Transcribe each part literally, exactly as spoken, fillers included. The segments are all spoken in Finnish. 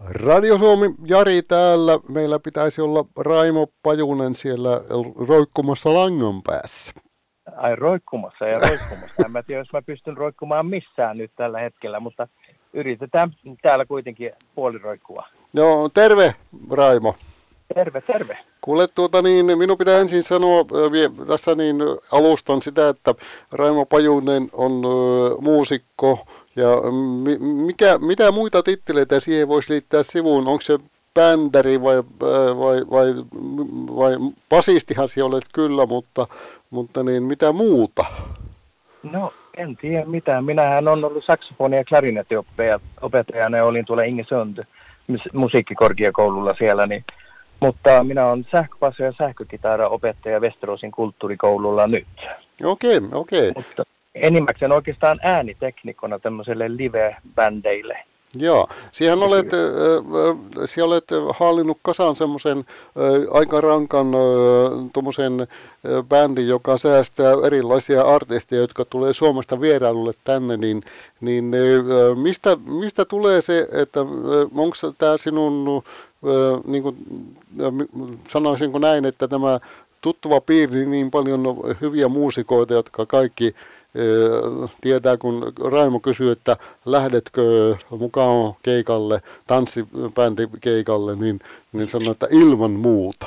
Radio Suomi, Jari täällä. Meillä pitäisi olla Raimo Pajunen siellä roikkumassa langan päässä. Ai roikkumassa ja roikkumassa. En mä tiedä, jos mä pystyn roikkumaan missään nyt tällä hetkellä, mutta yritetään täällä kuitenkin puoliroikkua. Joo, terve Raimo. Terve, terve. Kuule, tuota niin, minun pitää ensin sanoa äh, tässä niin alustan sitä, että Raimo Pajunen on äh, muusikko ja mi, mikä, mitä muita titteleitä siihen voisi liittää sivuun? Onko se bändäri vai, vai, vai, vai basistihan sinä olet kyllä, mutta, mutta niin, mitä muuta? No en tiedä mitään. Minähän olen ollut saksofoni- ja klarinettiopettajana ja olin tuolla Ingesund musiikkikorkeakoululla siellä, niin, mutta minä olen sähköpasso- ja sähkökitara-opettaja Västeråsin kulttuurikoululla nyt. Okei, okay, okei. Okay. Mutta enimmäkseen oikeastaan ääniteknikkona tämmöiselle live-bändeille. Joo, siihen olet, äh, äh, olet hallinnut kasaan semmoisen äh, aika rankan äh, tommosen, äh, bändin, joka säästää erilaisia artisteja, jotka tulee Suomesta vierailulle tänne, niin, niin äh, mistä, mistä tulee se, että äh, onko tämä sinun, äh, niin kuin, äh, sanoisinko näin, että tämä tuttuva piiri niin paljon hyviä muusikoita, jotka kaikki tietää, kun Raimo kysyy, että lähdetkö mukaan keikalle, tanssibändikeikalle, niin, niin sanoo, että ilman muuta.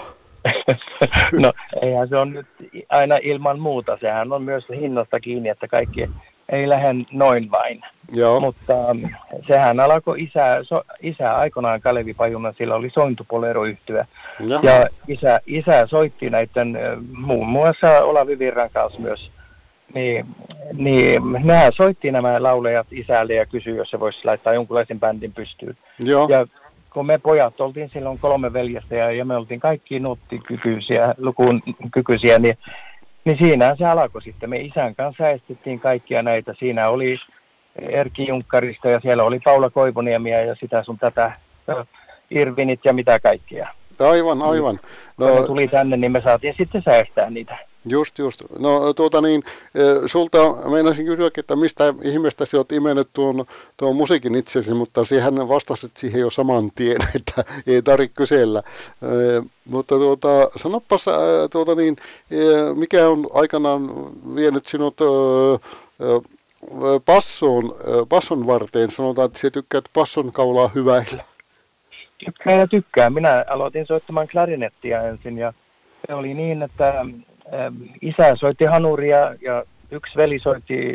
No eihän se on nyt aina ilman muuta. Sehän on myös hinnasta kiinni, että kaikki ei lähde noin vain. Joo. Mutta sehän alkoi isä, so, isä aikanaan Kalevi Pajunen, sillä oli sointupoleroyhtyä. Ja isä, isä soitti näiden muun muassa Olavi Virran kanssa myös. Niin, niin nehän soitti nämä laulajat isälle ja kysyi, jos se voisi laittaa jonkunlaisen bändin pystyyn. Joo. Ja kun me pojat oltiin silloin kolme veljestä ja, ja me oltiin kaikki nuottikykyisiä, lukuun kykyisiä, niin, niin siinä se alkoi sitten. Me isän kanssa äästettiin kaikkia näitä. Siinä oli Erkki Junkkarista ja siellä oli Paula Koivuniemiä ja sitä sun tätä Irvinit ja mitä kaikkia. Aivan, aivan. No, kun ne tuli tänne, niin me saatiin sitten säästää niitä. Just, just. No tuota niin, sulta meinasin kysyä, että mistä ihmeestä sinä olet imennyt tuon, tuon musiikin itsesi, mutta siihen vastasit siihen jo saman tien, että ei tarvitse kysellä. E, mutta tuota, sanopas, tuota niin, mikä on aikanaan vienyt sinut e, passon, passon varteen? Sanotaan, että sinä tykkäät passon kaulaa hyväillä. Tykkään ja tykkään. Minä aloitin soittamaan klarinettia ensin ja se oli niin, että isä soitti hanuria ja yksi veli soitti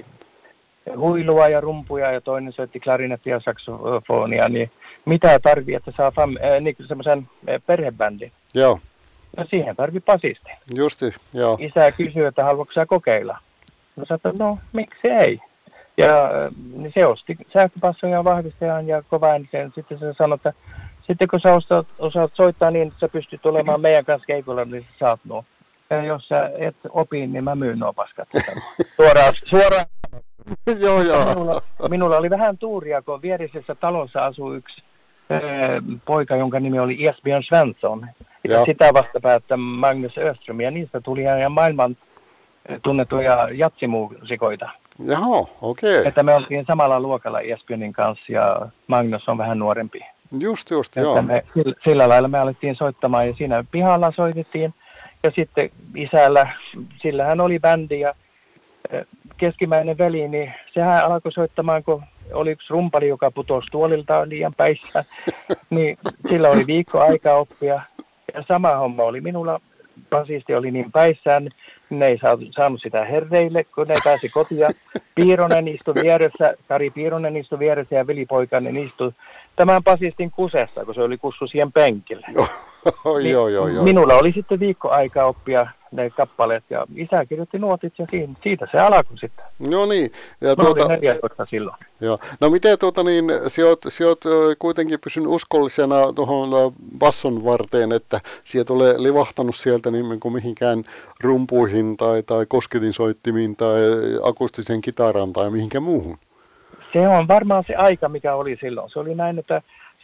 huilua ja rumpuja ja toinen soitti klarinettia ja saksofonia, niin mitä tarvii, että saa fam- äh, niin semmoisen äh, perhebändin? Joo. No siihen tarvii basisti. Justi, joo. Isä kysyi, että haluatko sä kokeilla? No sanoin, että no miksi ei? Ja äh, niin se osti sähköpasson ja vahvistajan ja kovaäänisen. Sitten se sanoi, että sitten kun sä osaat, osaat soittaa niin, että sä pystyt olemaan meidän kanssa keikolla, niin sä saat nuo. Ja jos sä et opi, niin mä myyn nuo paskat. Suoraan. suoraan. joo, joo. Minulla, minulla oli vähän tuuria, kun vierisessä talossa asui yksi äh, poika, jonka nimi oli Esbjörn Svensson. Ja Joo. sitä vastapäättä Magnus Öström. Ja niistä tuli ihan maailman tunnettuja jatsimuusikoita. Jaha, okei. Okay. Että me oltiin samalla luokalla Esbjörnin kanssa ja Magnus on vähän nuorempi. Just, just, että joo. Me, sillä lailla me alettiin soittamaan ja siinä pihalla soitettiin. Ja sitten isällä, sillä hän oli bändi ja keskimmäinen veli, niin sehän alkoi soittamaan, kun oli yksi rumpali, joka putosi tuolilta liian päissä. Niin sillä oli viikko aikaa oppia. Ja sama homma oli minulla. Basisti oli niin päissään, ne ei saanut sitä herreille, kun ne pääsi kotiin. Piironen istui vieressä, Kari Piironen istui vieressä ja velipoikainen istui tämän basistin kusessa, kun se oli kussu siihen penkille. Oh, niin joo, joo, joo. Minulla oli sitten viikko aikaa oppia ne kappaleet ja isä kirjoitti nuotit ja siinä, siitä se alkoi sitten. No niin. Ja Mä tuota, olin neljätoista silloin. Joo. No miten tuota niin, sinä olet, sinä olet kuitenkin pysynyt uskollisena tuohon basson varteen, että sieltä ole livahtanut sieltä niin kuin mihinkään rumpuihin tai, tai kosketinsoittimiin tai akustisen kitaran tai mihinkään muuhun? Se on varmaan se aika, mikä oli silloin. Se oli näin, että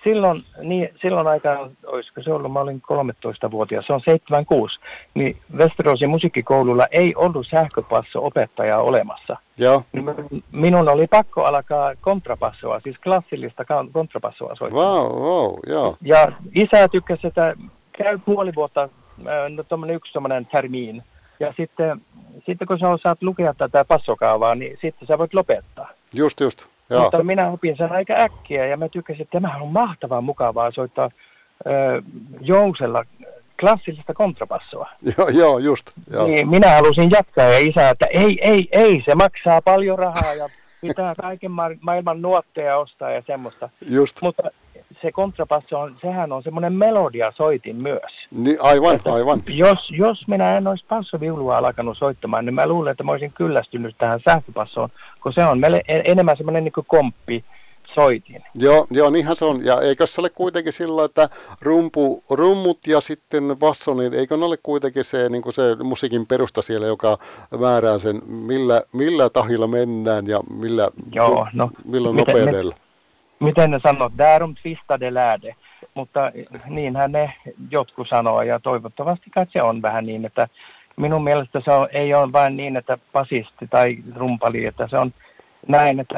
silloin, niin, silloin aikaan, olisiko se ollut, mä olin kolmetoistavuotias, se on seitsemänkymmentäkuusi, niin Västeråsin musiikkikoululla ei ollut sähköpasso-opettajaa olemassa. Joo. Minun oli pakko alkaa kontrapassoa, siis klassillista kontrapassoa soittamaan. Wow, wow, joo. Ja isä tykkäsi, että käy puoli vuotta, no tommonen yksi tommonen termiin, ja sitten, sitten kun sä osaat lukea tätä passokaavaa, niin sitten sä voit lopettaa. Just, just. Joo. Mutta minä opin sen aika äkkiä ja mä tykkäsin, että tämähän on mahtavaa mukavaa soittaa ö, jousella klassillista kontrapassoa. Joo, joo, just. Joo. Niin minä halusin jatkaa ja isä, että ei, ei, ei, se maksaa paljon rahaa ja pitää kaiken ma- maailman nuotteja ostaa ja semmoista. Just. Mutta se kontrapasso, on, sehän on semmoinen melodiasoitin myös. Niin, aivan, että aivan. Jos, jos minä en olisi passoviulua alkanut soittamaan, niin mä luulen, että mä olisin kyllästynyt tähän sähköpassoon, kun se on meille enemmän semmoinen niin kuin komppi soitin. Joo, joo, niinhän se on. Ja eikö se ole kuitenkin sillä, että rumpu, rummut ja sitten basso, niin eikö ne ole kuitenkin se, niin kuin se musiikin perusta siellä, joka määrää sen, millä, millä tahilla mennään ja millä, joo, no, millä miten, nopeudella. Miten ne sanoo, därum twistade lääde, mutta niinhän ne jotkut sanoo ja toivottavasti kai se on vähän niin, että minun mielestä se on, ei ole vain niin, että basisti tai rumpali, että se on näin, että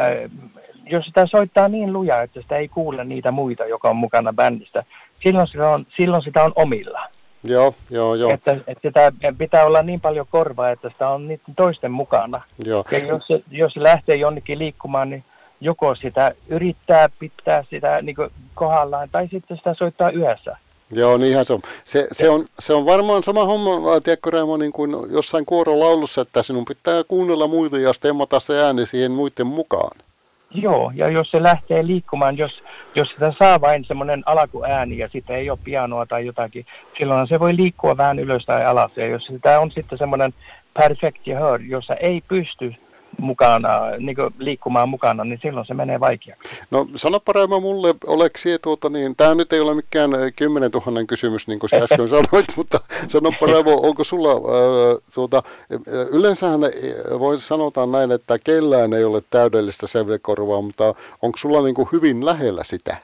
jos sitä soittaa niin lujaa, että sitä ei kuule niitä muita, joka on mukana bändistä, silloin sitä on, silloin sitä on omilla. Joo, joo, joo. Että, että sitä pitää olla niin paljon korvaa, että sitä on niiden toisten mukana. Joo. Ja jos se, jos se lähtee jonnekin liikkumaan, niin joko sitä yrittää pitää sitä niin kuin kohdallaan, tai sitten sitä soittaa yhdessä. Joo, niinhän se on. Se, se on. se on varmaan sama homma, tiedätkö Raimo, niin kuin jossain kuorolaulussa, että sinun pitää kuunnella muita ja stemmata se ääni siihen muiden mukaan. Joo, ja jos se lähtee liikkumaan, jos, jos sitä saa vain semmoinen alkuääni ja sitten ei ole pianoa tai jotakin, silloin se voi liikkua vähän ylös tai alas. Ja jos sitä on sitten semmoinen perfect gehör, jossa ei pysty mukana, niin kuin liikkumaan mukana, niin silloin se menee vaikeaksi. No sanoppa Raimo mulle, oleeko sie tuota niin, tämä nyt ei ole mikään kymmenen tuhannen kysymys, niin kuin sä äsken sanoit, mutta sanoppa Raimo, onko sulla, ää, tuota, yleensähän voi sanotaan näin, että kellään ei ole täydellistä sävelkorvaa, mutta onko sulla niin kuin hyvin lähellä sitä?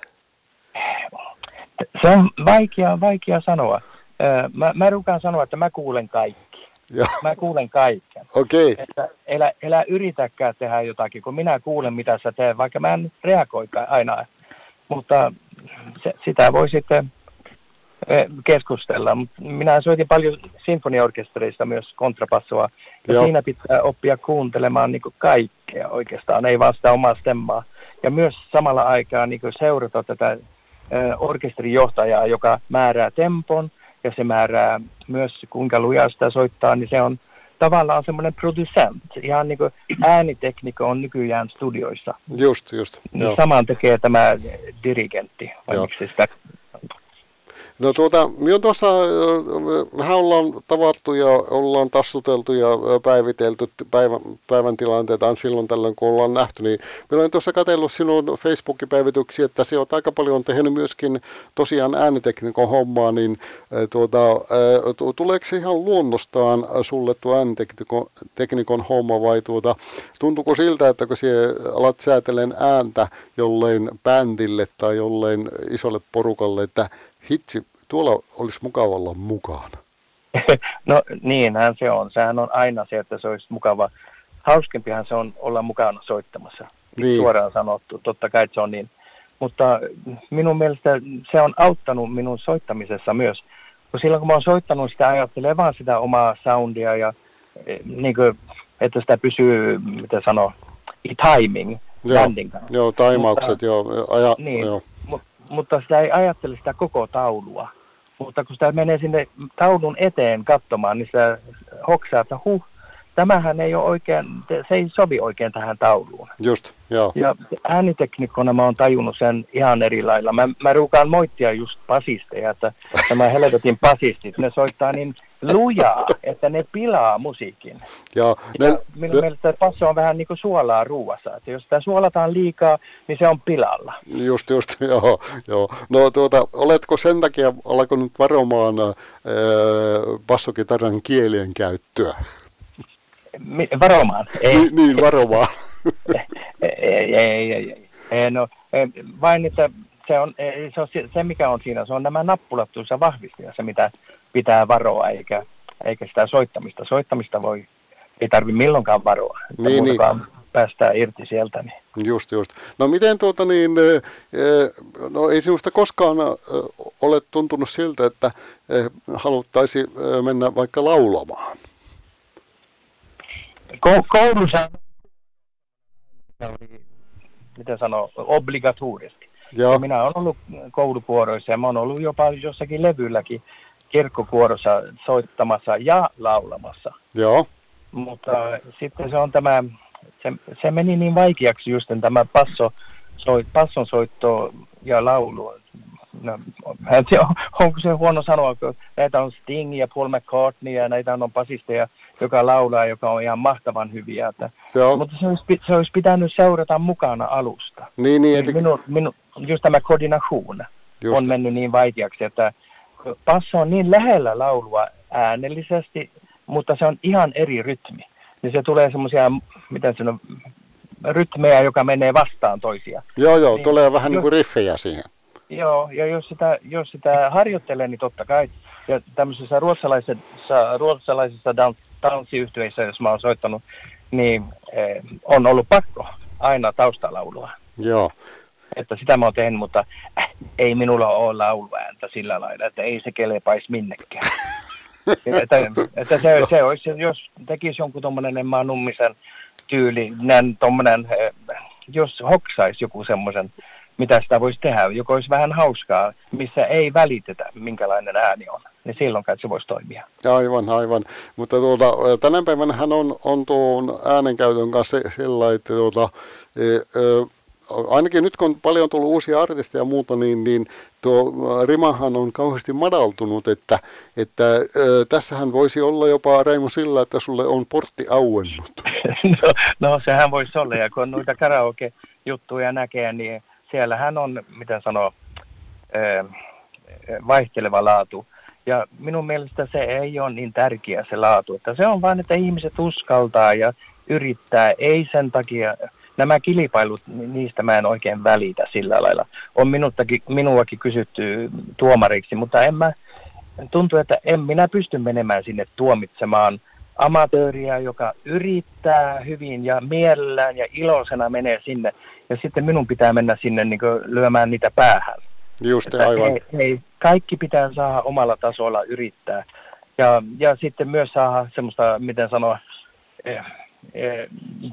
Se on vaikea, vaikea sanoa. Mä, mä rukaan sanoa, että mä kuulen kaikki. Ja. Mä kuulen kaiken. Okei. Okay. Että elä, elä yritäkään tehdä jotakin, kun minä kuulen, mitä sä teet, vaikka mä en reagoikaan aina. Mutta se, sitä voi sitten keskustella. Minä soitin paljon sinfoniaorkestereista myös kontrapassoa. Ja Joo. siinä pitää oppia kuuntelemaan niin kuin kaikkea oikeastaan, ei vaan sitä omaa stemmaa. Ja myös samalla aikaa niin kuin seurata tätä orkesterijohtajaa, joka määrää tempon. Ja se määrää myös, kuinka lujaa sitä soittaa, niin se on tavallaan semmoinen producent. Ihan niin kuin äänitekniikka on nykyään studioissa. Just, just. Niin saman tekee tämä dirigentti. Sitä... No tuota, me on tuossa, mehän ollaan tavattu ja ollaan tassuteltu ja päivitelty päivän, päivän tilanteita silloin tällöin, kun ollaan nähty, niin me olen tuossa katsellut sinun Facebookin päivityksiä, että se on aika paljon tehnyt myöskin tosiaan ääniteknikon hommaa, niin tuota, tuleeko se ihan luonnostaan sulle tuo ääniteknikon teknikon homma vai tuota, tuntuuko siltä, että kun sinä alat säätellen ääntä jollein bändille tai jollein isolle porukalle, että hitsi, tuolla olisi mukava olla mukana. No niinhän se on. Sehän on aina se, että se olisi mukava. Hauskempihan se on olla mukana soittamassa. Niin. Suoraan sanottu. Totta kai se on niin. Mutta minun mielestä se on auttanut minun soittamisessa myös. Kun silloin kun mä oon soittanut, sitä ajattelee vaan sitä omaa soundia ja niin kuin, että sitä pysyy, mitä sanoo, timing. Joo, joo taimaukset, joo. Aja, niin. joo. Mutta sitä ei ajattele sitä koko taulua. Mutta kun sitä menee sinne taulun eteen katsomaan, niin sitä hoksaa, että huh, tämähän ei ole oikein, se ei sovi oikein tähän tauluun. Just, joo. Ja ääniteknikkona mä oon tajunnut sen ihan eri lailla. Mä, mä ruukaan moittia just basisteja, että nämä helvetin basistit, ne soittaa niin lujaa, että ne pilaa musiikin. Ja, ne, ja minun ne, mielestä passo on vähän niin kuin suolaa ruuassa, että jos sitä suolataan liikaa, niin se on pilalla. Just, just, joo, joo. No tuota, oletko sen takia alkanut varomaan ää, bassokitaran kielien käyttöä? Mi- varomaan? Ei. Ni, niin, varomaan. ei, ei, ei, ei, ei. No, vain, että se on, ei, se on se, mikä on siinä, se on nämä nappulat tuossa vahvistimessa, mitä pitää varoa, eikä, eikä sitä soittamista. Soittamista voi, ei tarvitse milloinkaan varoa, että niin, muutakaan niin. päästään irti sieltä. Niin. Just, just. No miten tuota niin, no ei sinusta koskaan ole tuntunut siltä, että haluttaisi mennä vaikka laulamaan? Koulussa oli, miten sanoo, obligatoriski. Ja minä olen ollut koulukuoroissa ja mä olen ollut jopa jossakin levylläkin kirkkokuorossa soittamassa ja laulamassa. Joo. Mutta sitten se on tämä, se, se meni niin vaikeaksi just tämä passo, soit, passon soitto ja laulu. No, onko se huono sanoa, kun näitä on Sting ja Paul McCartney ja näitä on basisteja, joka laulaa, joka on ihan mahtavan hyviä. Että, mutta se olisi, se olisi pitänyt seurata mukana alusta. Niin, niin, että... minu, minu, just tämä koordination just on mennyt niin vaikeaksi, että passo on niin lähellä laulua äänellisesti, mutta se on ihan eri rytmi. Niin se tulee semmoisia, miten sanon, rytmejä, joka menee vastaan toisia. Joo, joo, niin, tulee vähän jos, niin kuin riffejä siihen. Joo, ja jos sitä, jos sitä harjoittelee, niin totta kai, ja tämmöisissä ruotsalaisissa, ruotsalaisissa dans, tanssiyhtyeissä, jos mä oon soittanut, niin eh, on ollut pakko aina taustalaulua. Joo. Että sitä mä oon tehnyt, mutta äh, ei minulla ole lauluääntä sillä lailla, että ei se kelepaisi minnekään. että, että se, se olisi, jos tekisi jonkun tommonen Emma Nummisen tyyli, näin tommonen, jos hoksaisi joku semmoisen, mitä sitä voisi tehdä, joka olisi vähän hauskaa, missä ei välitetä, minkälainen ääni on, niin silloin kai se voisi toimia. Aivan, aivan. Mutta tuota, tänä päivänä hän on, on tuon äänenkäytön kanssa sillä, että tuota, e, e, ainakin nyt kun on paljon tullut uusia artisteja ja muuta, niin, niin tuo rimahan on kauheasti madaltunut, että, että äh, tässähän voisi olla jopa, Raimo, sillä, että sulle on portti auennut. No, no sehän voisi olla, ja kun noita karaoke-juttuja näkee, niin siellähän on, miten sanoo, äh, vaihteleva laatu. Ja minun mielestä se ei ole niin tärkeä se laatu, että se on vain, että ihmiset uskaltaa ja yrittää, ei sen takia... Nämä kilpailut, niistä mä en oikein välitä sillä lailla. On minuttakin, minuakin kysytty tuomariksi, mutta en mä, tuntuu, että en minä pysty menemään sinne tuomitsemaan amatööriä, joka yrittää hyvin ja mielellään ja iloisena menee sinne. Ja sitten minun pitää mennä sinne niin kuin lyömään niitä päähän. Just aivan. Ei, ei, kaikki pitää saada omalla tasolla yrittää. Ja, ja sitten myös saada semmoista, miten sanoa... Eh, eh,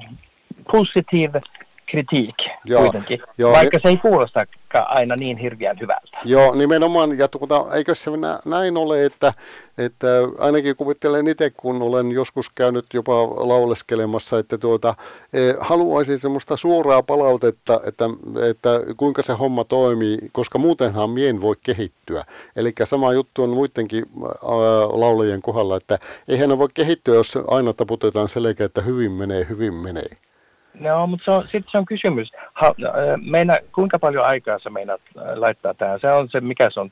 positive kritik kuitenkin, joo, vaikka se ei kuulostakaan aina niin hirveän hyvältä. Joo, nimenomaan, ja tuota, eikö se näin ole, että, että ainakin kuvittelen itse, kun olen joskus käynyt jopa lauleskelemassa, että tuota, eh, haluaisin semmoista suoraa palautetta, että, että kuinka se homma toimii, koska muutenhan mien voi kehittyä. Eli sama juttu on muidenkin äh, laulajien kohdalla, että eihän ne voi kehittyä, jos aina taputetaan selkeä, että hyvin menee, hyvin menee. No, mutta se on, sitten se on kysymys. Ha, meina, kuinka paljon aikaa sä meinaat laittaa tähän? Se on se, mikä se on,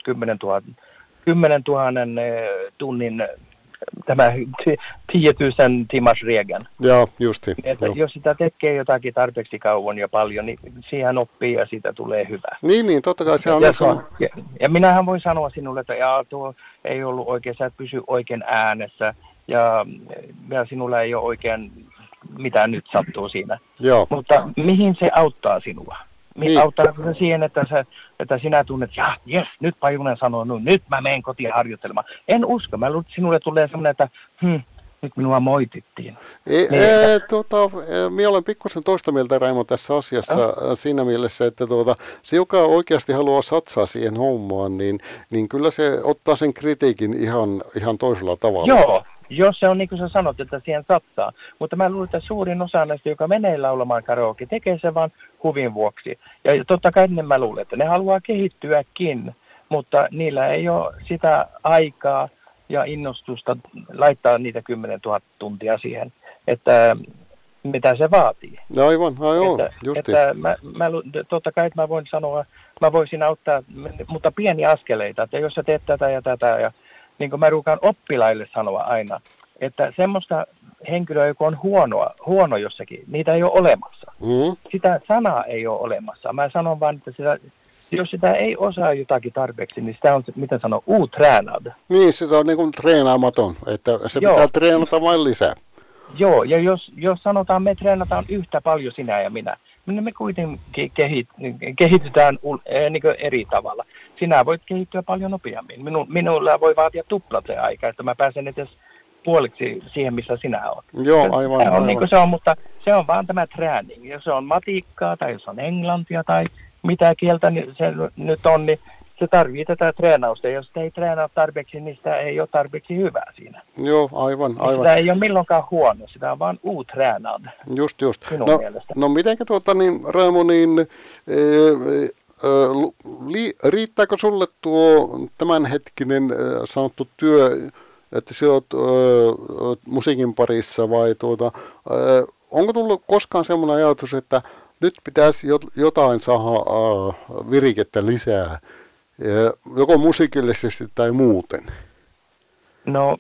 kymmenen tuhannen tunnin tämä tietyisen timasregeln. Joo, justi. Että jo. Jos sitä tekee jotakin tarpeeksi kauan ja paljon, niin siihen oppii ja siitä tulee hyvä. Niin, niin, totta kai se on. Ja, on, ja, ja minähän voin sanoa sinulle, että jaa, tuo ei ollut oikein, sä et pysy oikein äänessä ja, ja sinulla ei ole oikein... mitä nyt sattuu siinä. Joo. Mutta mihin se auttaa sinua? Niin. Auttaako se siihen, että, sä, että sinä tunnet, että jes, nyt Pajunen sanoo, no nyt mä menen kotiin harjoittelemaan. En usko. Mä luulen, että sinulle tulee semmoinen, että hm, nyt minua moitittiin. E, niin, e, että... tuota, minä olen pikkusen toista mieltä, Raimo, tässä asiassa oh. siinä mielessä, että tuota, se, joka oikeasti haluaa satsaa siihen hommaan, niin, niin kyllä se ottaa sen kritiikin ihan, ihan toisella tavalla. Joo. Jos se on niin kuin sä sanot, että siihen satsaa. Mutta mä luulen, että suurin osa näistä, joka menee laulamaan karaoke, tekee se vaan huvin vuoksi. Ja totta kai ne mä luulen, että ne haluaa kehittyäkin, mutta niillä ei ole sitä aikaa ja innostusta laittaa niitä kymmenen tuhatta tuntia siihen, että mitä se vaatii. No aivan, aivan, että, justi. Että mä, mä, totta kai mä voin sanoa, mä voisin auttaa, mutta pieniä askeleita, että jos sä teet tätä ja tätä ja niin kuin mä ruukaan oppilaille sanoa aina, että semmoista henkilöä, joka on huonoa, huono jossakin, niitä ei ole olemassa. Mm. Sitä sanaa ei ole olemassa. Mä sanon vaan, että sitä, jos sitä ei osaa jotakin tarpeeksi, niin sitä on, miten sanoo, utränad. Niin, sitä on niin kuin treenaamaton, että se Joo. pitää treenata vain lisää. Joo, ja jos, jos sanotaan, me treenataan yhtä paljon sinä ja minä, niin me kuitenkin kehit, kehitytään eh, niin eri tavalla. Sinä voit kehittyä paljon nopeammin. Minu, minulla voi vaatia tuplat se aika, että mä pääsen edes puoliksi siihen, missä sinä olet. Joo, aivan. Se on aivan. niin kuin se on, mutta se on vaan tämä training. Jos se on matikkaa tai jos on englantia tai mitä kieltä niin se nyt on, niin se tarvitsee tätä treenausta. Jos sitä ei treenaa tarpeeksi, niin sitä ei ole tarpeeksi hyvää siinä. Joo, aivan, aivan. Sitä ei ole milloinkaan huono, sitä on vaan utränad. Just, just. Minun No, mielestä. no mitenkä tuota niin, Raimo, niin, e, e, li, riittääkö sulle tuo tämänhetkinen e, sanottu työ, että sä oot e, musiikin parissa vai tuota, e, onko tullut koskaan semmoinen ajatus, että nyt pitäisi jotain saada e, virikettä lisää, e, joko musiikillisesti tai muuten? No,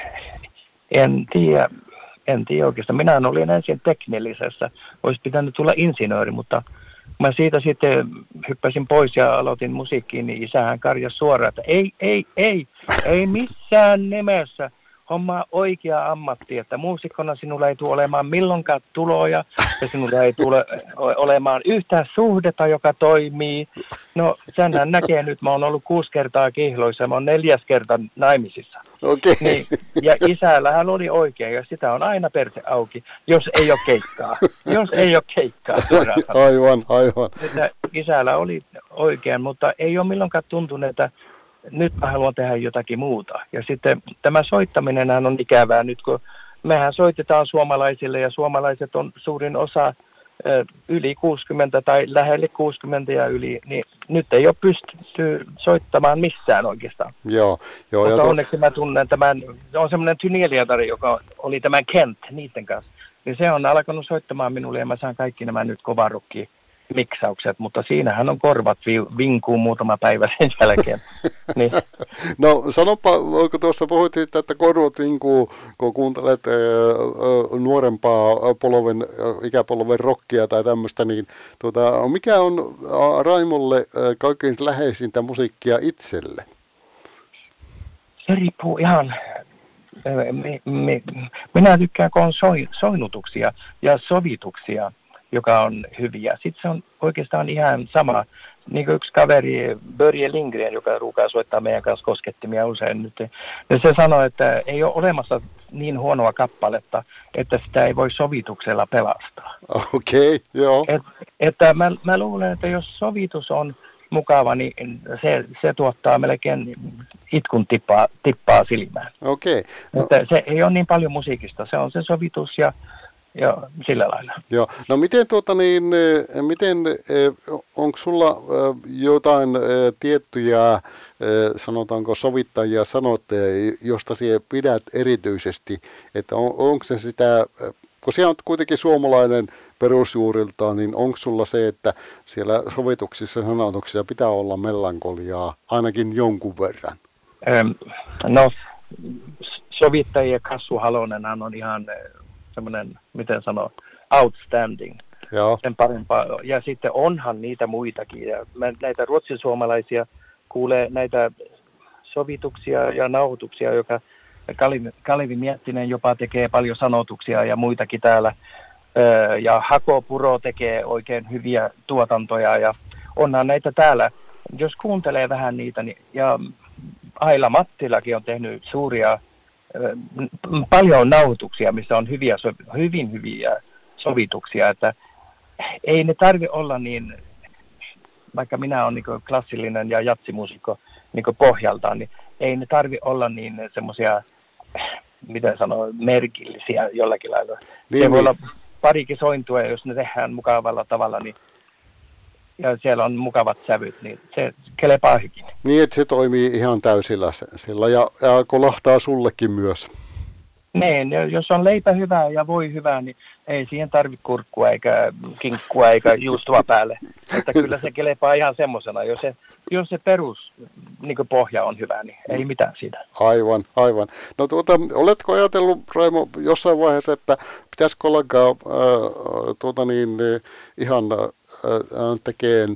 en tiedä. En tiedä oikeastaan. Minä olin ensin teknillisessä. Olisi pitänyt tulla insinööri, mutta mä siitä sitten hyppäsin pois ja aloitin musiikkiin, niin isähän karjasi suoraan, että ei, ei, ei, ei missään nimessä hommaa oikea ammatti, että muusikkona sinulla ei tule olemaan milloinkaan tuloja ja sinulla ei tule olemaan yhtään suhdetta, joka toimii. No, senhän näkee nyt, mä oon ollut kuusi kertaa kihloissa ja mä oon neljäs kerta naimisissa. Okay. Niin, ja isällähän oli oikein ja sitä on aina perse auki, jos ei ole keikkaa. Jos ei ole keikkaa. Aivan, aivan. Että isällä oli oikein, mutta ei ole milloinkaan tuntunut, että nyt mä haluan tehdä jotakin muuta. Ja sitten tämä soittaminenhän on ikävää nyt, kun mehän soitetaan suomalaisille ja suomalaiset on suurin osa yli kuusikymmentä tai lähelle kuusikymmentä ja yli, niin nyt ei ole pystytty soittamaan missään oikeastaan. Joo, joo. Mutta ja to... onneksi mä tunnen tämän, on semmoinen tynieliatari, joka oli tämän Kent niiden kanssa, niin se on alkanut soittamaan minulle ja mä saan kaikki nämä nyt kovarukki miksaukset, mutta siinähän on korvat vinkuu muutama päivä sen jälkeen. Niin. No sanopa, kun tuossa puhuit siitä, että korvat vinkuu, kun kuuntelet äh, nuorempaa polven, ikäpolven rockia tai tämmöistä, niin tuota, mikä on äh, Raimolle äh, kaikkein läheisintä musiikkia itselle? Se riippuu ihan, me, me, minä tykkään, kun on soi, soinnutuksia ja sovituksia, joka on hyviä. Sitten se on oikeastaan ihan sama. Niin kuin yksi kaveri, Börje Lindgren, joka ruukaa soittaa meidän kanssa koskettimia usein nyt. Ja se sanoi, että ei ole olemassa niin huonoa kappaletta, että sitä ei voi sovituksella pelastaa. Okei, okay, joo. Et, että mä, mä luulen, että jos sovitus on mukava, niin se, se tuottaa melkein itkun tippaa, tippaa silmään. Okei. Okay. No. Että se ei ole niin paljon musiikista. Se on se sovitus ja Ja sillä lailla. Joo. No miten tuota niin, miten, onko sulla jotain tiettyjä, sanotaanko sovittajia, sanotteja, josta sinä pidät erityisesti, että on, onko se sitä, kun sinä olet kuitenkin suomalainen perusjuuriltaan, niin onko sulla se, että siellä sovituksissa sanotuksissa pitää olla melankoliaa ainakin jonkun verran? No, sovittajia Kassu Halonenhan on ihan semmoinen, miten sanoo, outstanding. Joo. Sen parempaa. Ja sitten onhan niitä muitakin. Ja näitä ruotsinsuomalaisia kuulee näitä sovituksia ja nauhoituksia, joka Kalevi, Kalevi Miettinen jopa tekee paljon sanotuksia ja muitakin täällä. Ja Hako Puro tekee oikein hyviä tuotantoja ja onhan näitä täällä. Jos kuuntelee vähän niitä, niin, ja Aila Mattilakin on tehnyt suuria paljon nauhoituksia, missä on hyviä, hyvin hyviä sovituksia, että ei ne tarvitse olla niin, vaikka minä olen niin klassillinen ja jatsimuusikko niin pohjaltaan, niin ei ne tarvitse olla niin semmoisia, miten sanoo, merkillisiä jollakin lailla. Niin, se voi niin. olla parikin sointua, jos ne tehdään mukavalla tavalla, niin ja siellä on mukavat sävyt, niin se kelepaahikin. Niin, että se toimii ihan täysillä sillä ja, ja kolahtaa sullekin myös. Niin, jos on leipä hyvää ja voi hyvää, niin ei siihen tarvitse kurkkua eikä kinkkua eikä juustoa päälle. Että kyllä se kelepaa ihan semmosena. Jos se, jos se perus niin pohja on hyvä, niin ei mitään siitä. Aivan, aivan. No tuota, oletko ajatellut, Raimo, jossain vaiheessa, että pitäisikö ollenkaan äh, tuota niin, ihan äh, tekeen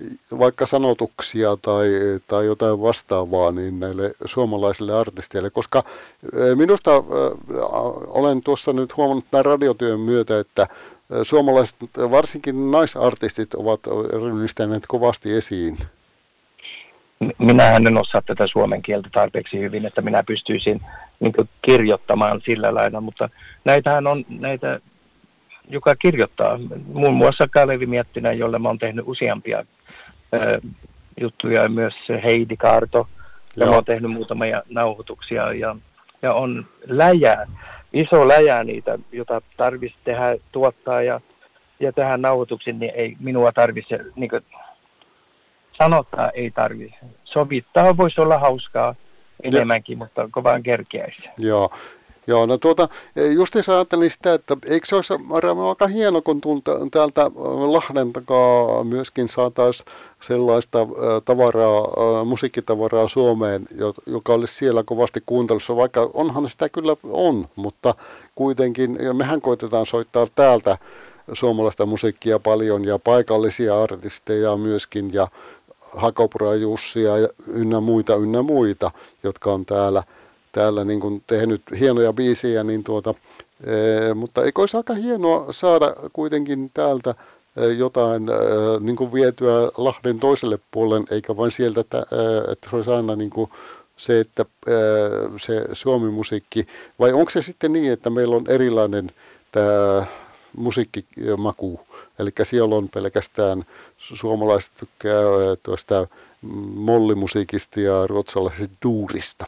vaikka sanotuksia tai, tai jotain vastaavaa niin näille suomalaisille artisteille, koska minusta äh, olen tuossa nyt huomannut tämän radiotyön myötä, että suomalaiset, varsinkin naisartistit, ovat rynnistäneet kovasti esiin. Minähän en osaa tätä suomen kieltä tarpeeksi hyvin, että minä pystyisin niin kuin kirjoittamaan sillä lailla, mutta näitähän on näitä, joka kirjoittaa. Muun muassa Kalevi Miettinen, jolle mä oon tehnyt useampia ää, juttuja, myös Heidi Kaarto, ja mä oon tehnyt muutamia nauhoituksia, ja, ja on läjää, iso läjää niitä, jota tarvitsisi tehdä, tuottaa ja, ja tehdä nauhoituksia, niin ei minua tarvitse, niin kuin, sanottaa ei tarvitse. Sovittaa voisi olla hauskaa enemmänkin, ja, mutta kovaan kerkeäisi. Joo. Joo, no tuota, justiinsa ajattelin sitä, että eikö se olisi aika hieno, kun tuolta, täältä Lahden takaa myöskin saataisiin sellaista tavaraa, musiikkitavaraa Suomeen, joka olisi siellä kovasti kuuntelussa, vaikka onhan sitä kyllä on, mutta kuitenkin, ja mehän koitetaan soittaa täältä suomalaista musiikkia paljon ja paikallisia artisteja myöskin ja Hakopura Jussia ja ynnä muita, ynnä muita, jotka on täällä. täällä niin kuin tehnyt hienoja biisejä, niin tuota, e, mutta eikö olisi aika hienoa saada kuitenkin täältä e, jotain e, niin kuin vietyä Lahden toiselle puolelle, eikä vain sieltä, että, e, että se olisi aina niin kuin se, että e, se suomi-musiikki, vai onko se sitten niin, että meillä on erilainen tämä musiikkimaku, eli siellä on pelkästään suomalaiset tykkää tuosta mollimusiikista ja ruotsalaiset duurista.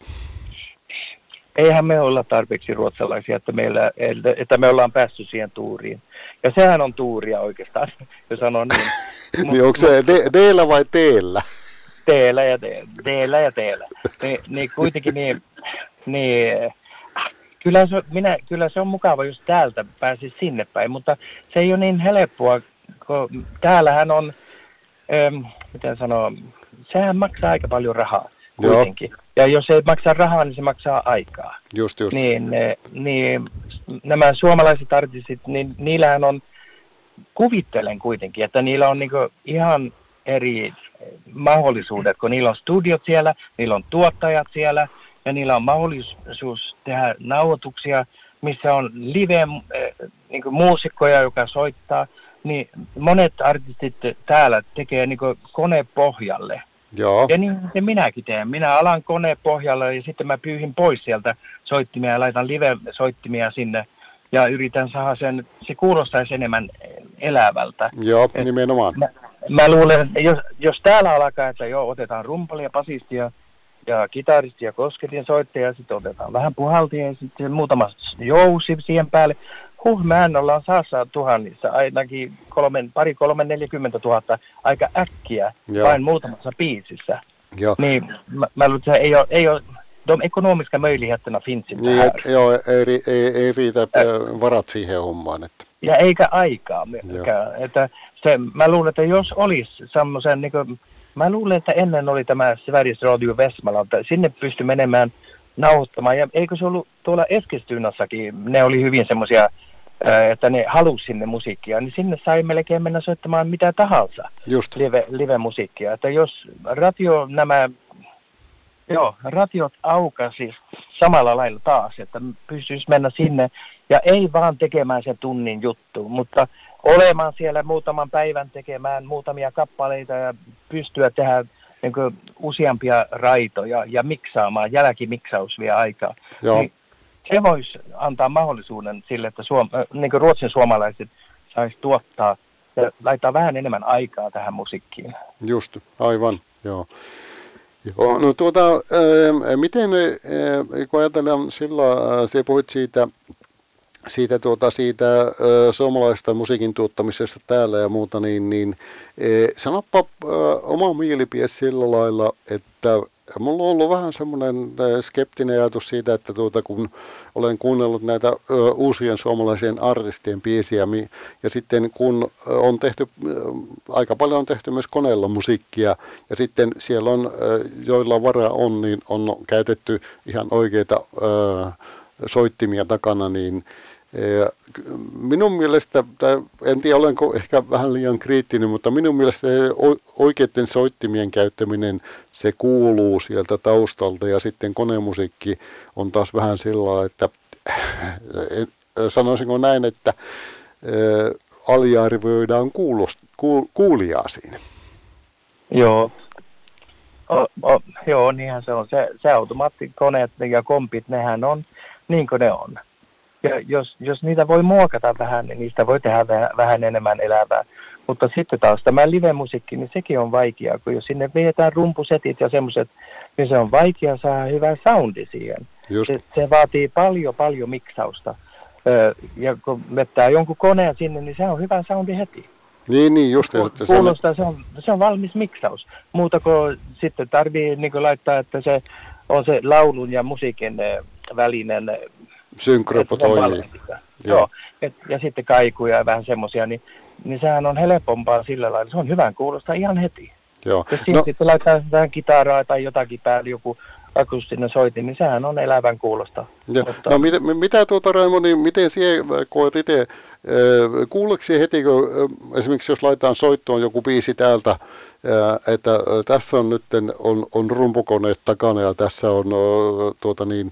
Eihän me olla tarpeeksi ruotsalaisia, että, meillä, että me ollaan päässyt siihen tuuriin. Ja sehän on tuuria oikeastaan, jos sanoo niin. Niin onko se D-llä vai T-llä? T-llä ja D-llä ja T-llä. Niin, niin kuitenkin niin, niin kyllä, se, minä, kyllä se on mukava, jos täältä pääsisi sinne päin, mutta se ei ole niin helppoa, kun täällähän on, ähm, miten sanoo, sehän maksaa aika paljon rahaa kuitenkin. Joo. Ja jos ei maksaa rahaa, niin se maksaa aikaa. Just, just. Niin, niin nämä suomalaiset artistit, niin niillähän on, kuvittelen kuitenkin, että niillä on niinku ihan eri mahdollisuudet, kun niillä on studiot siellä, niillä on tuottajat siellä, ja niillä on mahdollisuus tehdä nauhoituksia, missä on live niinku muusikkoja, joka soittaa, niin monet artistit täällä tekee niinku konepohjalle. Joo. Ja niin se minäkin teen. Minä alan koneen pohjalle ja sitten mä pyyhin pois sieltä soittimia ja laitan live-soittimia sinne ja yritän saada sen, se kuulostaisi enemmän elävältä. Joo, et nimenomaan. Mä, mä luulen, että jos, jos täällä alkaa, että joo, otetaan rumpalia, basistia ja kitaristia, kosketin soittaja, sitten otetaan vähän puhaltia ja sitten muutama jousi siihen päälle. Huh, mehän ollaan saassa tuhannissa, ainakin kolmen, pari, kolme, neljäkymmentä tuhatta aika äkkiä, Joo. vain muutamassa biisissä. Joo. Niin mä, mä luulen, että ei ole, ei ole de ekonomiska möjligheterna finns inte niin, här. Et, joo, ei, ei, ei riitä äh, varat siihen hommaan. Että. Ja eikä aikaa myöskään. Että se, mä luulen, että jos olisi semmoisen, niin kuin, mä luulen, että ennen oli tämä Sveriges Radio Västmanland, sinne pystyi menemään nauhoittamaan. Ja eikö se ollut tuolla Eskilstunassakin, ne oli hyvin semmoisia, että ne halusi sinne musiikkia, niin sinne sai melkein mennä soittamaan mitä tahansa live, live-musiikkia. Että jos radio nämä, joo, radiot aukasi samalla lailla taas, että pystyisi mennä sinne ja ei vaan tekemään sen tunnin juttu, mutta olemaan siellä muutaman päivän tekemään muutamia kappaleita ja pystyä tehdä niin kuin useampia raitoja ja miksaamaan, jälkimiksaus vie aikaa. Joo. Niin se voisi antaa mahdollisuuden sille, että suom- niin kuin ruotsin suomalaiset saisi tuottaa ja laittaa vähän enemmän aikaa tähän musiikkiin. Just, aivan, joo. Joo, no tuota, äh, miten, äh, kun ajatellaan sillä, äh, se puhuit siitä, siitä, tuota, siitä äh, suomalaisesta musiikin tuottamisesta täällä ja muuta, niin, niin äh, sanoppa äh, oma mielipide sillä lailla, että mulla on ollut vähän semmoinen skeptinen ajatus siitä, että tuota, kun olen kuunnellut näitä ö, uusien suomalaisien artistien biisiä, ja sitten kun on tehty, aika paljon on tehty myös koneella musiikkia, ja sitten siellä on, joilla varaa on, niin on käytetty ihan oikeita ö, soittimia takana, niin Ja minun mielestä, tai en tiedä olenko ehkä vähän liian kriittinen, mutta minun mielestä oikeiden soittimien käyttäminen, se kuuluu sieltä taustalta ja sitten konemusiikki on taas vähän sillä, että sanoisinko näin, että aliarvioidaan kuulijaa siinä. Joo. O, o, joo, niinhän se on. Se, se automaattikoneet ja kompit, nehän on niin kuin ne on. Ja jos, jos niitä voi muokata vähän, niin niistä voi tehdä vähän, vähän enemmän elävää. Mutta sitten taas tämä live-musiikki, niin sekin on vaikeaa, kun jos sinne vietään rumpusetit ja semmoiset, niin se on vaikea saada hyvä soundi siihen. Se, se vaatii paljon, paljon miksausta. Öö, ja kun vettää jonkun koneen sinne, niin se on hyvä soundi heti. Niin, niin just. Ku, kuulostaa, se on, se on valmis miksaus. Muuta kuin sitten tarvii niin kuin laittaa, että se on se laulun ja musiikin välinen synkropo toimii. Joo. Et, ja sitten kaikuja ja vähän semmoisia, niin, niin sehän on helpompaa sillä lailla. Se on hyvän kuulostaa ihan heti. Joo. Jos no. sitten laittaa vähän kitaraa tai jotakin päälle, joku akustinen soitin, niin sehän on elävän kuulosta. Mutta... No mitä, mitä tuota Raimo, niin miten sinä koet itse, kuuleeko heti, kun esimerkiksi jos laitetaan soittoon joku biisi täältä, että tässä on nyt on, on rumpukoneet takana ja tässä on tuota niin,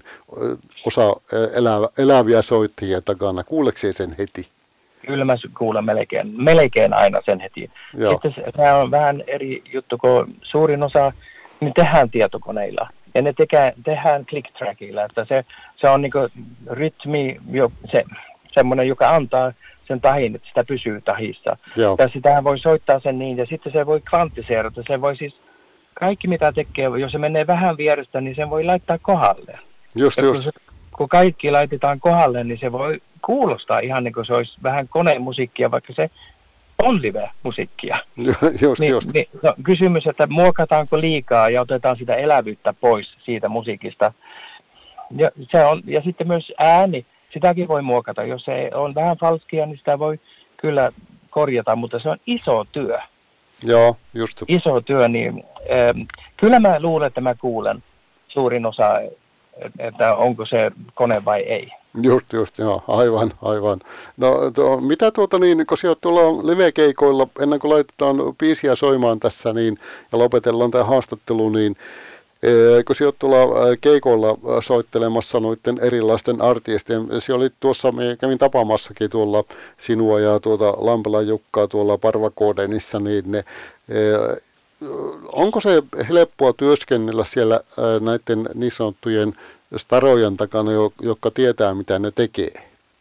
osa elävä, eläviä soittajia takana, kuuleeko sen heti? Kyllä mä kuulen melkein, melkein aina sen heti. Joo. Sitten se on vähän eri juttu, kun suurin osa niin tehdään tietokoneilla. Ja ne tekee, tehdään click-trackilla, että se, se on niin kuin rytmi, jo, se, semmoinen, joka antaa sen tahin, että sitä pysyy tahissa. Joo. Ja sitähän voi soittaa sen niin, ja sitten se voi kvanttiseerata. Se voi siis, kaikki mitä tekee, jos se menee vähän vierestä, niin sen voi laittaa kohdalle. Just, ja just. Kun, se, kun kaikki laitetaan kohdalle, niin se voi kuulostaa ihan niin kuin se olisi vähän konemusiikkia, vaikka se on live-musiikkia. just, niin, just. Niin, no, kysymys, että muokataanko liikaa ja otetaan sitä elävyyttä pois siitä musiikista. Ja, se on, ja sitten myös ääni, sitäkin voi muokata. Jos se on vähän falskia, niin sitä voi kyllä korjata, mutta se on iso työ. Joo, just. Iso työ, niin ähm, kyllä mä luulen, että mä kuulen suurin osa, että onko se kone vai ei. Just, just, joo, aivan, aivan. No to, mitä tuota niin, kun sinä tuolla live-keikoilla, ennen kuin laitetaan biisiä soimaan tässä niin, ja lopetellaan tämä haastattelu, niin e, kun sinä tuolla keikoilla soittelemassa noiden erilaisten artistien, sinä olit tuossa, me kävin tapaamassakin tuolla sinua ja tuota Lampelan Jukkaa tuolla Parvakoodenissa, niin ne, e, onko se helppoa työskennellä siellä näiden niin sanottujen starojen takana, jotka tietää, mitä ne tekee?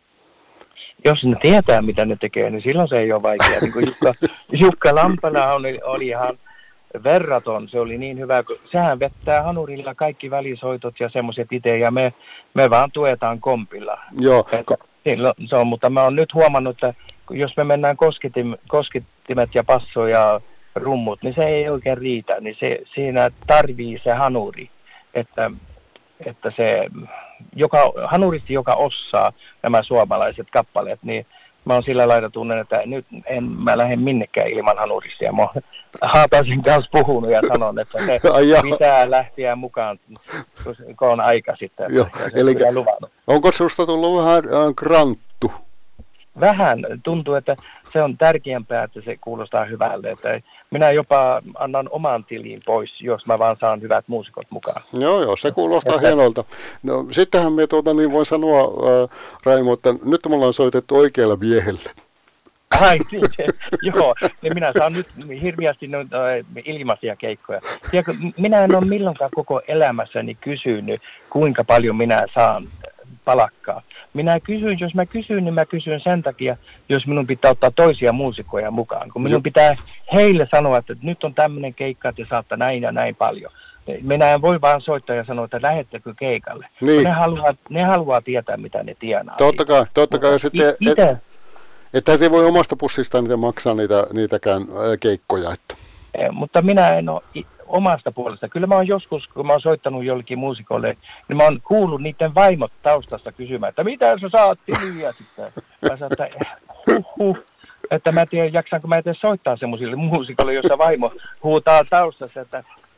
Jos ne tietää, mitä ne tekee, niin silloin se ei ole vaikeaa. Niin kuin Jukka, Jukka Lampala oli, oli ihan verraton. Se oli niin hyvä, kun sehän vettää hanurilla kaikki välisoitot ja semmoiset itse, ja me, me vaan tuetaan kompilla. Joo. Että, se on, mutta mä oon nyt huomannut, että jos me mennään koskitim, koskittimet ja passo ja rummut, niin se ei oikein riitä. Niin se, siinä tarvii se hanuri, että että se joka, hanuristi, joka osaa nämä suomalaiset kappaleet, niin mä oon sillä lailla tunnen, että nyt en mä lähde minnekään ilman hanuristia. Mä oon Haapaisen kanssa puhunut ja sanon, että se pitää lähteä mukaan, kun on aika sitten. Joo, eli onko susta tullut vähän äh, kranttu? Vähän. Tuntuu, että se on tärkeämpää, että se kuulostaa hyvälle. Että minä jopa annan oman tiliin pois, jos mä vaan saan hyvät muusikot mukaan. Joo, joo, se kuulostaa että... hienolta. No, sittenhän me tuota, niin voin sanoa, äh, Raimo, että nyt me ollaan soitettu oikealla miehellä. Ai, joo, niin minä saan nyt hirveästi noita ilmaisia keikkoja. Tiedätkö, minä en ole milloinkaan koko elämässäni kysynyt, kuinka paljon minä saan palakkaa. Minä kysyn, jos mä kysyn, niin mä kysyn sen takia, jos minun pitää ottaa toisia muusikoja mukaan. Kun minun pitää heille sanoa, että nyt on tämmöinen keikka, että saatte näin ja näin paljon. Minä en voi vaan soittaa ja sanoa, että lähettekö keikalle. Niin. Ne, haluaa, ne haluaa tietää, mitä ne tienaa. Totta kai, totta kai. Sitten, ite, et, että se voi omasta pussistaan niitä maksaa niitä, niitäkään keikkoja. Että. Mutta minä en ole omasta puolesta. Kyllä mä oon joskus, kun mä oon soittanut jollekin muusikolle, niin mä oon kuullut niiden vaimot taustasta kysymään, että mitä sä saat tiliä sitten. Mä sanon, että huh, huh, että mä en tiedä, jaksaanko mä edes soittaa semmoisille muusikolle, jossa vaimo huutaa taustassa, että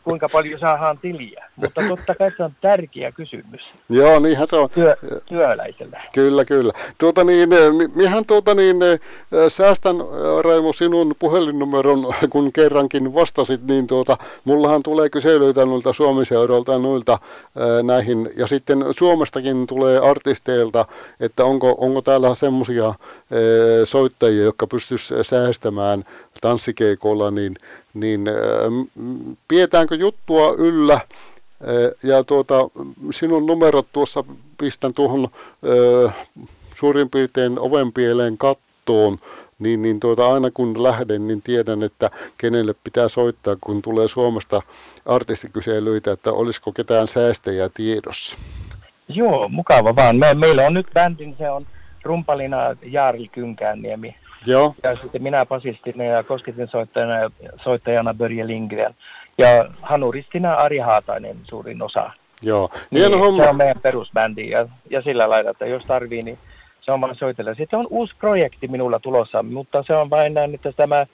kuinka paljon saadaan tiliä. Mutta totta kai se on tärkeä kysymys. Joo, niinhän se on. Työ, työläisellä. Kyllä, kyllä. Tuota niin, mihän tuota niin, säästän Raimo sinun puhelinnumeron, kun kerrankin vastasit, niin tuota, mullahan tulee kyselyitä noilta Suomi-seuralta ja noilta ää, näihin, ja sitten Suomestakin tulee artisteilta, että onko, onko täällä semmoisia soittajia, jotka pystyisivät säästämään tanssikeikolla, niin, niin ää, pidetäänkö juttua yllä? Ja tuota, sinun numerot tuossa pistän tuohon ö, suurin piirtein ovenpieleen kattoon, niin, niin tuota, aina kun lähden, niin tiedän, että kenelle pitää soittaa, kun tulee Suomesta artistikyselyitä, että olisiko ketään säästäjää tiedossa. Joo, mukava vaan. Me, meillä on nyt bändin, se on rumpalina Jaari Kynkäänniemi. Joo. Ja sitten minä basistina ja kosketin soittajana, soittajana Börje Lindgren. Ja hanuristina Ari Haatainen suurin osa. Joo. Niin, Hieno homma. se on meidän perusbändi ja, ja sillä lailla, että jos tarvii, niin se on vaan soitella. Sitten on uusi projekti minulla tulossa, mutta se on vain näin, että tämä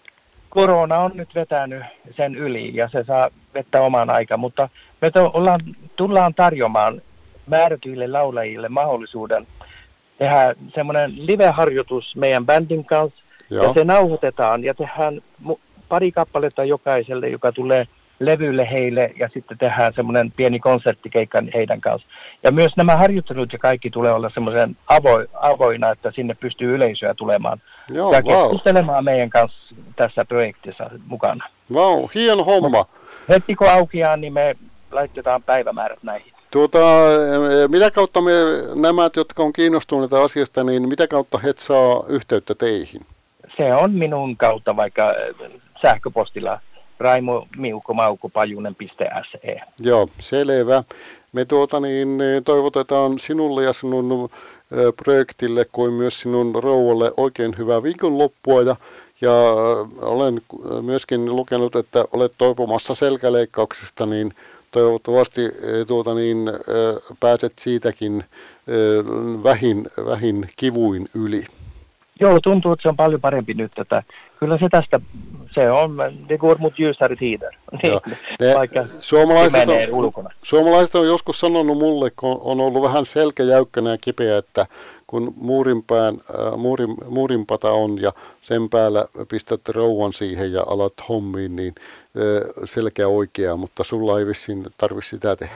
korona on nyt vetänyt sen yli ja se saa vettä oman aikaan. Mutta me to, ollaan, tullaan tarjoamaan määrätyille laulajille mahdollisuuden tehdä semmoinen live-harjoitus meidän bändin kanssa. Joo. Ja se nauhoitetaan ja tehdään pari kappaletta jokaiselle, joka tulee levylle heille, ja sitten tehdään semmoinen pieni konserttikeikka heidän kanssa. Ja myös nämä harjoittelut ja kaikki tulee olla semmoisen avo, avoina, että sinne pystyy yleisöä tulemaan. Joo, ja wow. keskustelemaan meidän kanssa tässä projektissa mukana. Vau, wow, hieno homma. Heti kun aukeaa, niin me laitetaan päivämäärät näihin. Tuota, mitä kautta me, nämä, jotka on kiinnostuneita asiasta, niin mitä kautta he saa yhteyttä teihin? Se on minun kautta vaikka sähköpostilla raimo miukko maukko pajunen piste s e. Joo, selvä. Me tuota niin, toivotetaan sinulle ja sinun ö, projektille kuin myös sinun rouvalle oikein hyvää viikonloppua. Ja, ja olen myöskin lukenut, että olet toipumassa selkäleikkauksesta, niin toivottavasti tuota niin, ö, pääset siitäkin ö, vähin, vähin kivuin yli. Joo, tuntuu, että se on paljon parempi nyt, että kyllä se tästä, se on, det går mot ljusare tider, niin, vaikka suomalaiset menee on, ulkona. Suomalaiset on joskus sanonut mulle, kun on ollut vähän selkäjäykkänä ja kipeä, että kun muurinpään, äh, muurin, muurinpata on ja sen päällä pistät rouvan siihen ja alat hommiin, niin äh, selkä oikea, mutta sulla ei vissiin tarvitse sitä tehdä.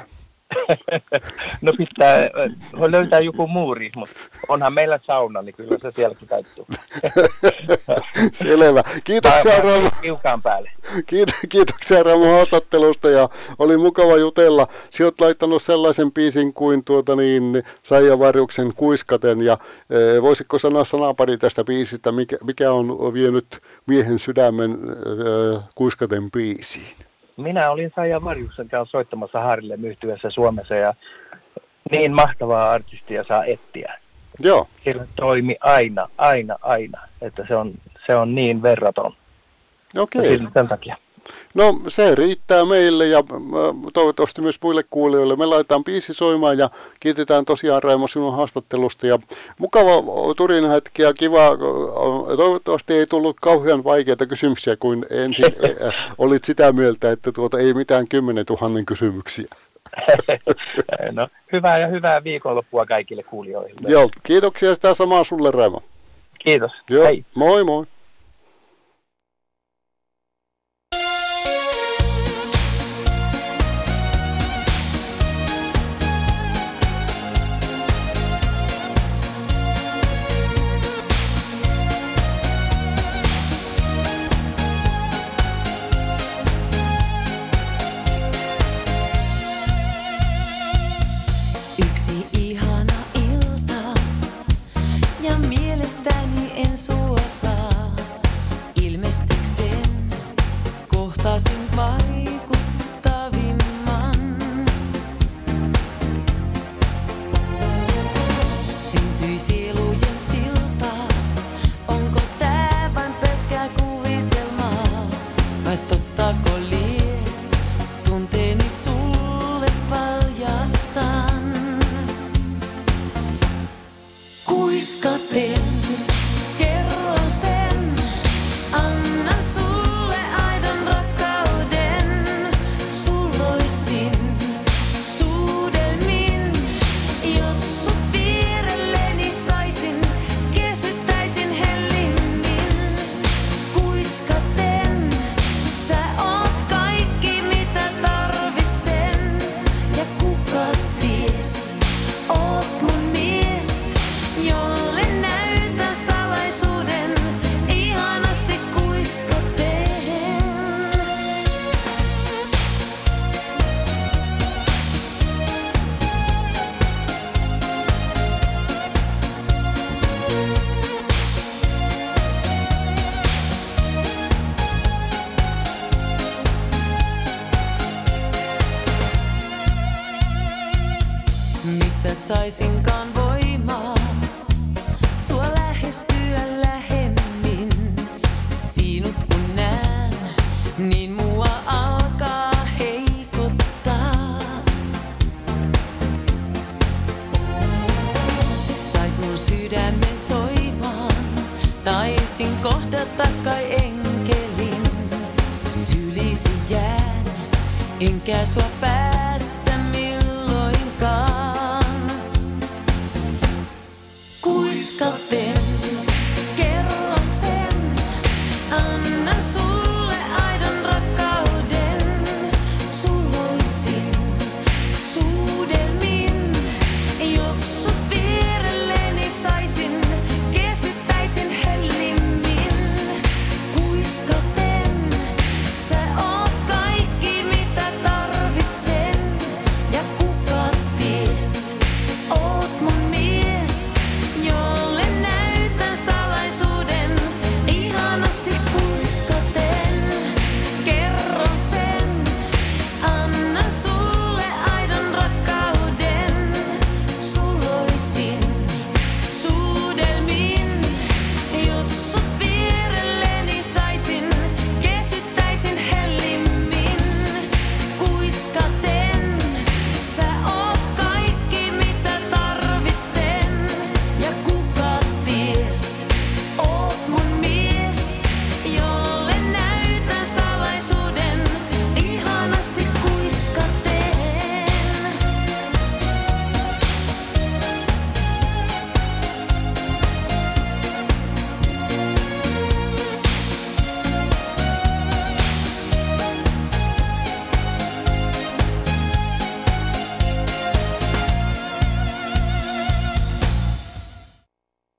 No pitää löytää joku muuri, mutta onhan meillä sauna, niin kyllä se sielläkin täytyy. Selvä. Kiitoksia Raimo. Kiukaan päälle. Kiitoksia Raimo haastattelusta ja oli mukava jutella. Sinä olet laittanut sellaisen biisin kuin tuota niin, Saija Varjuksen Kuiskaten ja e, voisitko sanoa sanapari tästä biisistä, mikä, mikä on vienyt miehen sydämen e, Kuiskaten biisiin? Minä olin Saija Varjuksen kanssa soittamassa Harille Myhtyessä Suomessa ja niin mahtavaa artistia saa etsiä. Joo. Sillä toimi aina, aina, aina, että se on, se on niin verraton. Okei. Sen takia. No se riittää meille ja toivottavasti myös muille kuulijoille. Me laitetaan biisi soimaan ja kiitetään tosiaan Raimo sinun haastattelusta. Ja mukava turina hetki ja kiva. Toivottavasti ei tullut kauhean vaikeita kysymyksiä, kuin ensin olit sitä mieltä, että tuota ei mitään kymmenen tuhannen kysymyksiä. No hyvää ja hyvää viikonloppua kaikille kuulijoille. Joo, kiitoksia sitä samaa sulle Raimo. Kiitos. Joo, hei. Moi moi. Mielestäni en sua saa ilmestyksen, kohtasin vaikuttavimman. Syntyi sielujen silta, onko tää vain pelkkää kuvitelmaa? Vai tottako lie, tunteeni sulle paljastan. Kuiskaten, kerron sen, annan sulle aidon rakkauden. Mistä saisinkaan voimaa sua lähestyä lähemmin? Sinut kun näen, niin mua alkaa heikottaa. Sait mun sydämen soimaan, taisin kohdata kai enkelin. Sylisi jään, enkä sua päästä